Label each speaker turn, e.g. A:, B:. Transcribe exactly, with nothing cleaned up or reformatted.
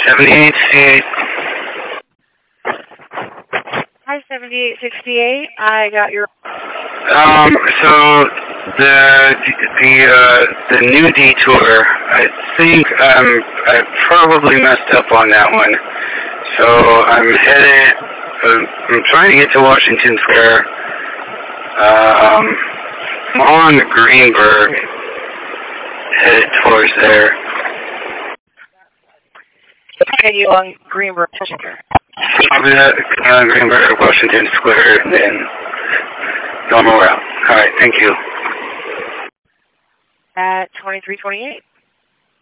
A: seventy-eight sixty-eight.
B: Hi, seventy-eight sixty-eight. I got your...
A: Um, so the the uh, the new detour, I think um, I probably messed up on that one. So I'm headed, uh, I'm trying to get to Washington Square. Um, I'm on Greenberg, headed towards there.
B: Okay, you on Greenberg, Washington.
A: I'm at uh, Greenberg, Washington Square, and then normal route. All right, thank you.
B: At twenty-three twenty-eight.